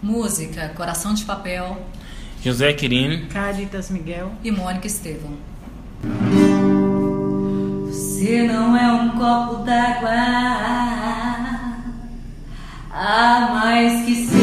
Música Coração de Papel, José Quirino, Cáritas Miguel e Mônica Estevão. Você não é um copo d'água, há mais que ser.